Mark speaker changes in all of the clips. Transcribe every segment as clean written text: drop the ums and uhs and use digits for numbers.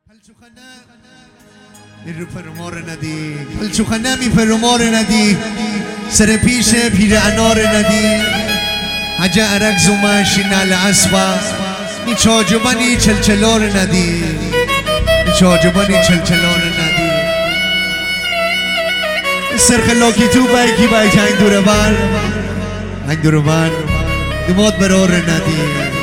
Speaker 1: رو فرمار ندی هلچوخنه می فرمار ندی سر پیش پیر انار ندی حجه عرق زماشی نال عصبا نی چاجبانی چلچلار ندی نی چاجبانی چلچلار ندی سرخلاکی تو بایکی بایک هنگ دور بر دماد برار ندی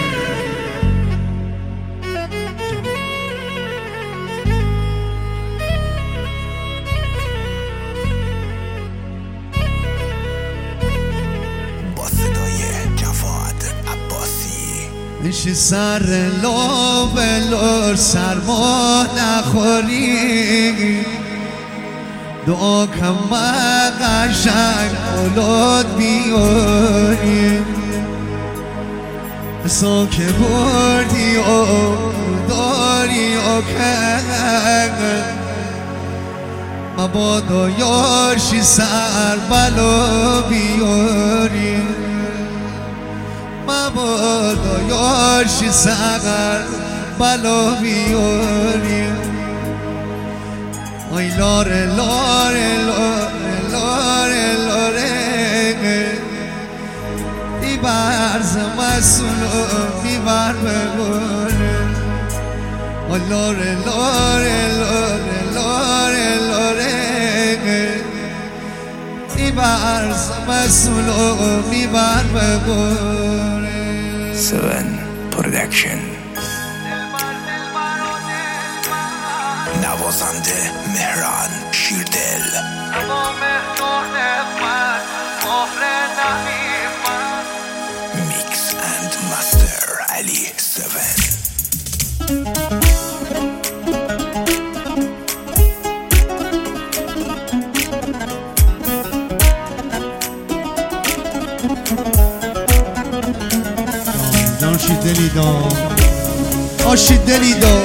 Speaker 1: نشی سر لور سرما نخوری دعا کم قشنگ اولاد بیاری سا که بردی و داری و که مبادا یارشی سر بلا بیاری مبادا یارشی سر بلا بیاری آی لاره لاره لاره لاره لاره بیبر زمسونو بیبر بگونه آی لاره لاره لاره لاره لاره بیبر زمسونو بیبر بگونه
Speaker 2: 7 Production نوازنده مهران شیردل میکس اند مستر علی 7
Speaker 1: آشی دلی دا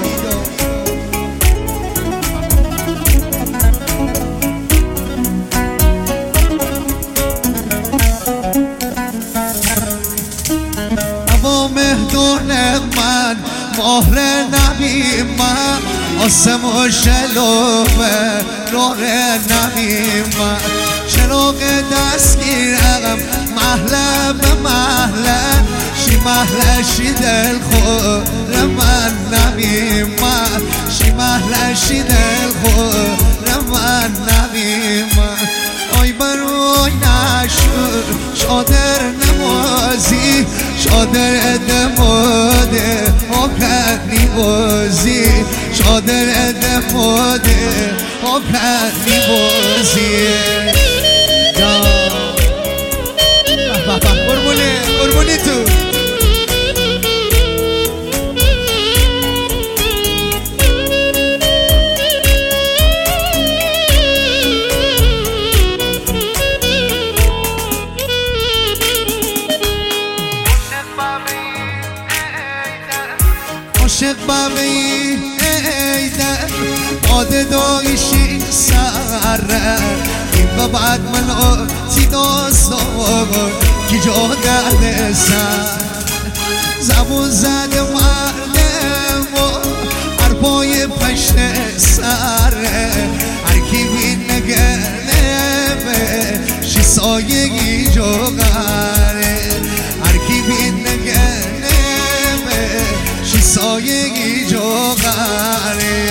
Speaker 1: اما مهدون من مهر نبی من آسم و شلوه راه نبی من چراغ دستگیرم محله به محله شی محله شی دل خور من نبی من شی محله شی دل خور من نبی من آی بروی نشور شادر نمازی شادر دماده آکر نیبازی شادر دماده آکر نیبازی قربونی تو عاشق بقی ایده آده دایشی سره این و بعد من آتی داستان کی جا درد سر زبون زده مردم و هر پای پشت سره هر کی بین نگرنه شی سایگی جا غره هر کی بین نگرنه شی سایگی جا غره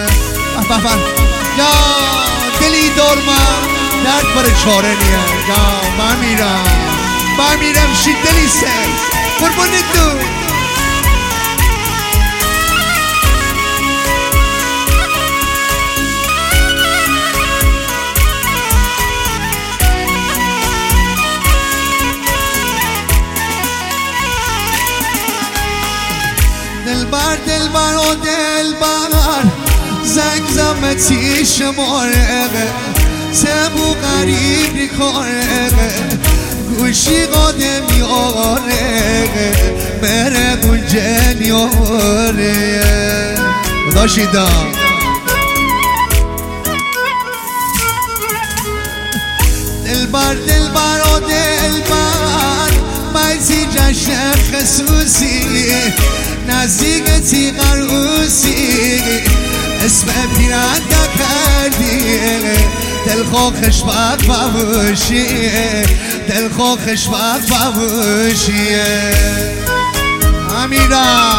Speaker 1: یا دلی دار من درد برای چاره نیه یا من میرم شی دلی سر قربونی تو دلبر و دلبر زنگ زمتی شماره سبو غریب ریکاره گوشی قادم یاره بره گنجه نیاره خدا شیدا دلبر و دلبر مایزی جشن خصوصی نزدیک تیغ عروسی اسم پیرنده کردی دل خوخش وقت بابوشی دل خوخش وقت بابوشی امیرا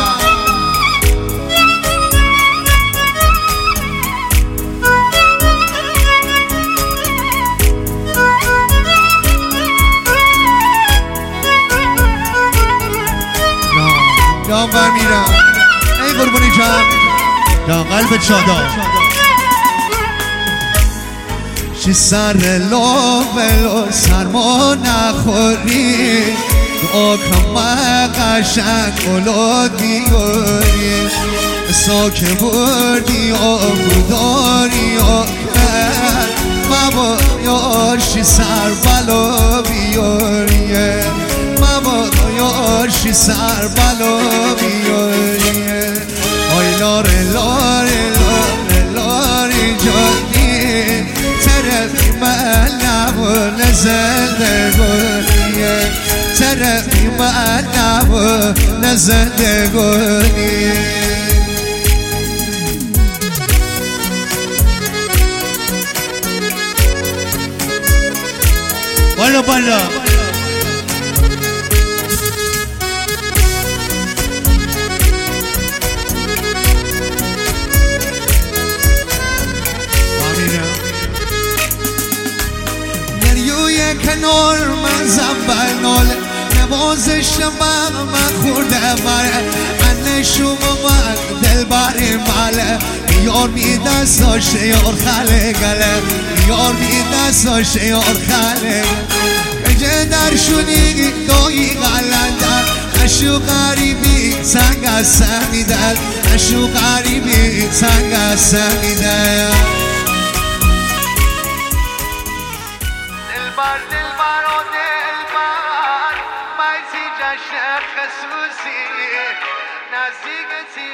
Speaker 1: جان برمیرم ای قربونی جان جان قلبت شادا چی سر لو سرما نخوری دعا کم قشنگ اولاد بیاری ساکه بردی آبوداری ماما یارشی سر بلا بیاری ماما یارشی سر بلا بیاری آی لاره لاره لاره لاره جانی طرفی من نبو نزنده گونیه طرفی من نبو نزنده گونیه بالا بالا کنار من زنبل ناله نوازشم من خورده بره من شما من دل بری ماله یار می دستاشه یار خاله گله یار می دستاشه یار خاله اگه در شونی دایی غلندن اشو غریبی سنگ از سمیدن اشو غریبی سنگ از سمیدن دلبر و دلبر مایزی جشن خصوصی نزدیک